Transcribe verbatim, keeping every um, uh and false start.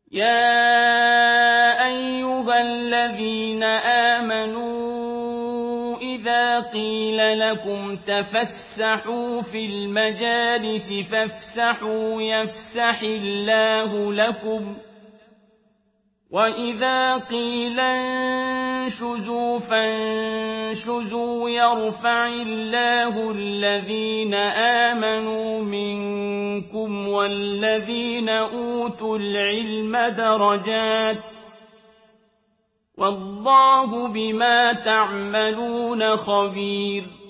يَا أَيُّهَا الَّذِينَ آمَنُوا إِذَا قِيلَ لَكُمْ تَفَسَّحُوا فِي الْمَجَالِسِ فَافْسَحُوا يَفْسَحِ اللَّهُ لَكُمْ ۖ وَإِذَا قِيلَ انشُزُوا فَانشُزُوا يَرْفَعِ اللَّهُ الَّذِينَ آمَنُوا مِنكُمْ وَالَّذِينَ أُوتُوا الْعِلْمَ دَرَجَاتٍ ۚ وَاللَّهُ بِمَا تَعْمَلُونَ خَبِيرٌ